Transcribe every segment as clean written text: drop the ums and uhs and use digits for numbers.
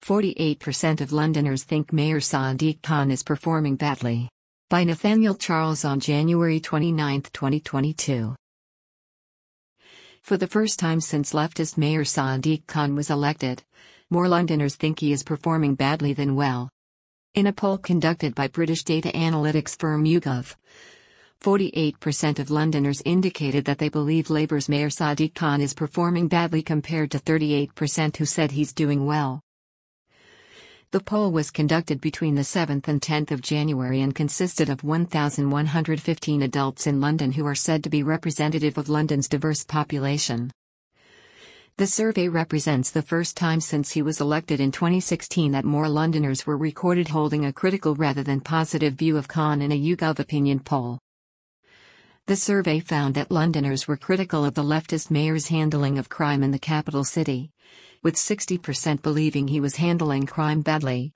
48% of Londoners think Mayor Sadiq Khan is performing badly. By Nathaniel Charles on January 29, 2022. For the first time since leftist Mayor Sadiq Khan was elected, more Londoners think he is performing badly than well. In a poll conducted by British data analytics firm YouGov, 48% of Londoners indicated that they believe Labour's Mayor Sadiq Khan is performing badly compared to 38% who said he's doing well. The poll was conducted between the 7th and 10th of January and consisted of 1,115 adults in London who are said to be representative of London's diverse population. The survey represents the first time since he was elected in 2016 that more Londoners were recorded holding a critical rather than positive view of Khan in a YouGov opinion poll. The survey found that Londoners were critical of the leftist mayor's handling of crime in the capital city, with 60% believing he was handling crime badly,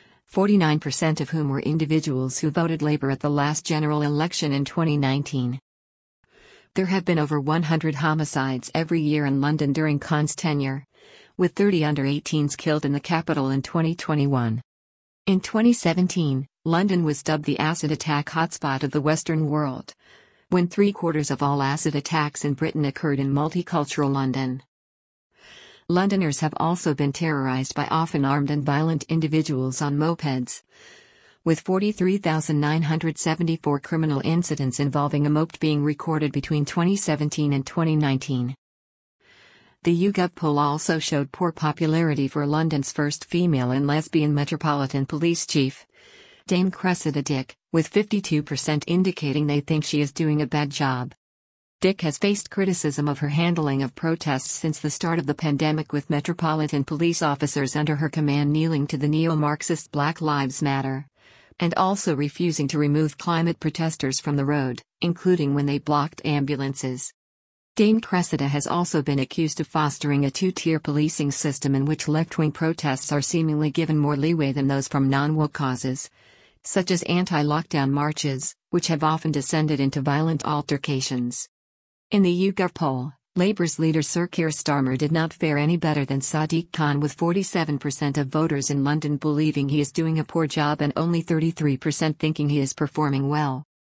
49% of whom were individuals who voted Labour at the last general election in 2019. There have been over 100 homicides every year in London during Khan's tenure, with 30 under-18s killed in the capital in 2021. In 2017, London was dubbed the acid attack hotspot of the Western world, when 3/4 of all acid attacks in Britain occurred in multicultural London. Londoners have also been terrorised by often armed and violent individuals on mopeds, with 43,974 criminal incidents involving a moped being recorded between 2017 and 2019. The YouGov poll also showed poor popularity for London's first female and lesbian Metropolitan Police Chief, Dame Cressida Dick, with 52% indicating they think she is doing a bad job. Dick has faced criticism of her handling of protests since the start of the pandemic, with Metropolitan Police officers under her command kneeling to the neo-Marxist Black Lives Matter, and also refusing to remove climate protesters from the road, including when they blocked ambulances. Dame Cressida has also been accused of fostering a two-tier policing system in which left-wing protests are seemingly given more leeway than those from non-woke causes, such as anti-lockdown marches, which have often descended into violent altercations. In the YouGov poll, Labour's leader Sir Keir Starmer did not fare any better than Sadiq Khan, with 47% of voters in London believing he is doing a poor job and only 33% thinking he is performing well.